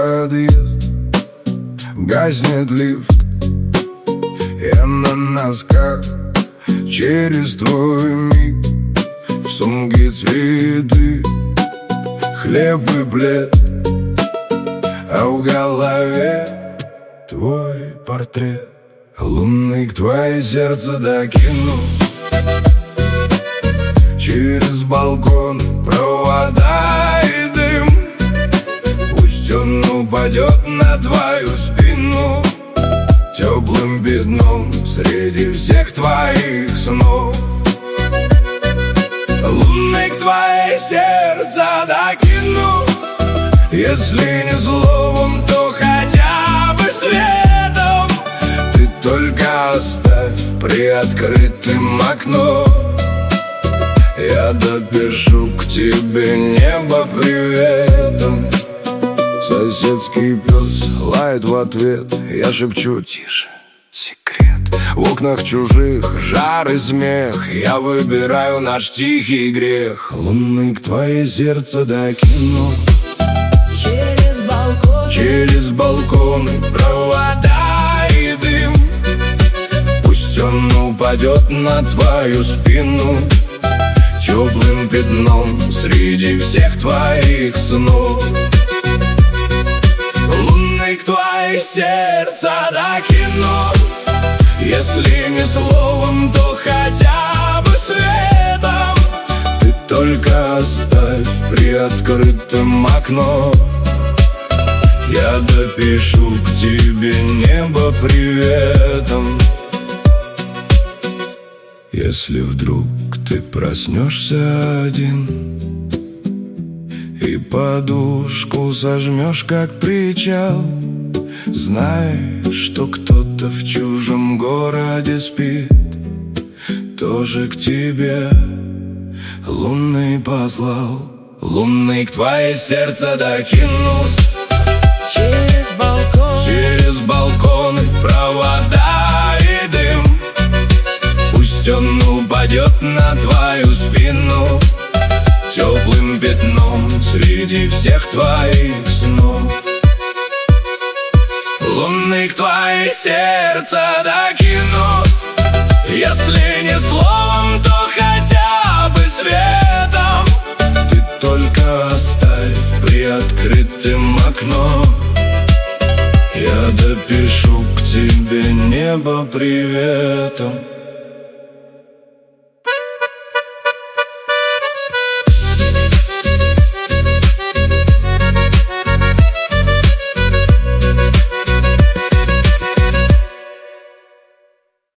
подъезд, гаснет лифт. Я на носках через твой миг, в сумке цветы, хлеб и плед, а в голове твой портрет. Лунный к твое сердце докину через балкон провода и дым. Пусть он упадет на твою спину теплым пятном среди всех твоих снов. Лунный к твое сердце докину, если не словом, то хотя бы светом. Ты только оставь приоткрытым окно, я допишу к тебе небо приветом. Соседский пес лает в ответ, я шепчу: тише, секрет. В окнах чужих жар и смех, я выбираю наш тихий грех. Лунный к твое сердце докину через балконы провода и дым. Пусть он упадет на твою спину теплым пятном среди всех твоих снов. Лунный к твое сердце докину, если не словом, то хотя бы светом. Ты только оставь приоткрытым окно, я допишу к тебе небо приветом. Если вдруг ты проснешься один и подушку сожмешь, как причал, знай, что кто-то в чужом городе спит, тоже к тебе лунный послал. Лунный к твое сердце докинут через балконы провода и дым. Пусть он упадет на твою спину теплым пятном среди всех твоих снов. Лунный к твое сердце докину, если не словом, то хотя бы светом. Ты только оставь приоткрытым окно, я допишу к тебе небо приветом.